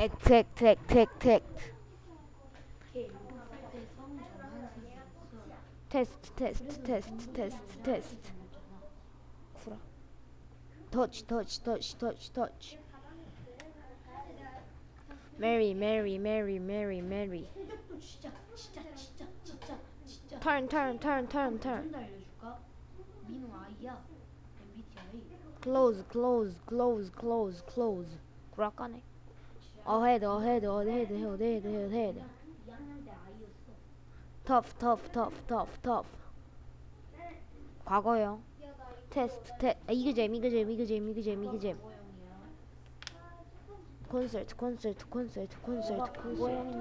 액트. 테스트. 구라. 터치. 메리. 턴. 민호 아이야. MBTI. 클로즈. 구라까네. 어헤드. 2학년 때 아이였어. 터프. 과거요. 테스트. 이그잼. 콘서트.